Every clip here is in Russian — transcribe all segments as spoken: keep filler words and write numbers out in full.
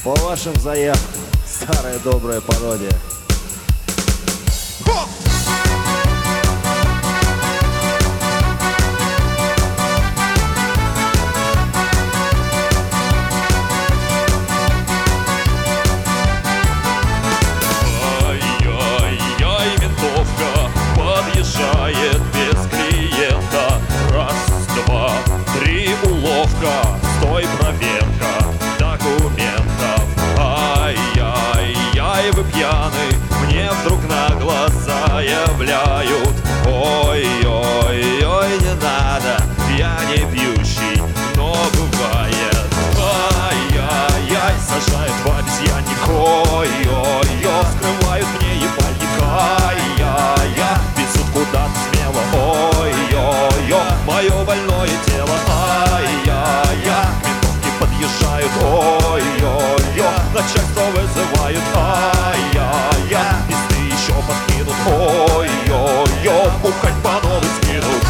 По вашим заявкам, старая добрая пародия. Ай-яй-яй, ментовка подъезжает без клиента. Раз, два, три, уловка, стой, проверка документов. Ай-яй-яй, вы пьяны, мне вдруг на глаза являют. Ой-ой-ой, не надо, я не пьющий, но бывает. Ай-яй-яй, сажают в обезьянник. Ой-ой-ой, скрывают мне ебальник. Ай-яй-яй, везут куда-то смело. Ой-ой-ой, мое больное тело. Ай-яй-яй, ментовки подъезжают. Ой-ой-ой, начальство вызывают. Ай-яй-яй, пизды еще подкинут. Ой-ой-ой, бухать по новой скинут.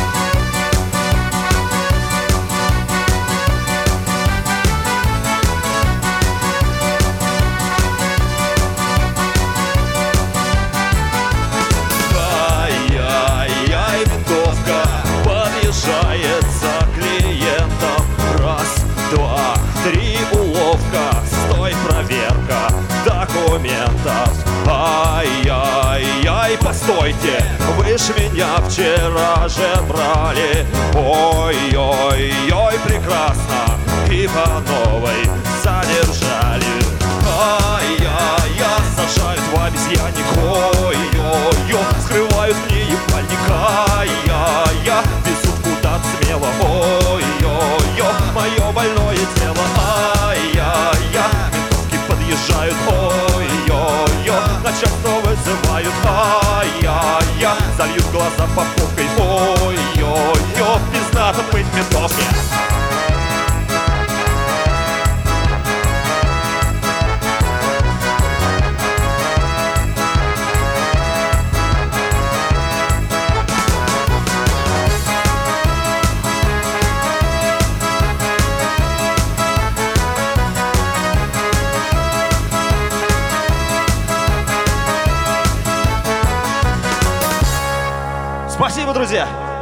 Ай-яй-яй, ментовка подъезжает за клиентом. Раз, два, три, уловка, стой, проверка документов. Ай-яй-яй, постойте, вы ж меня вчера же брали. Ой-ой-ой, прекрасно, и по новой задержали. Ай-яй-яй, сажают в обезьянник. Ой-ой-ой, скрывают мне ебальник. Ай-яй-яй, везут куда-то смело. Ой-ой-ой, мое больное тело. Ай-яй-яй, ментовки подъезжают. Ой-ой-ой, начальство вызывают. Ай-яй-яй, зальют глаза попкой. Ой-ой-ой, пиздато быть ментовки. Спасибо, друзья!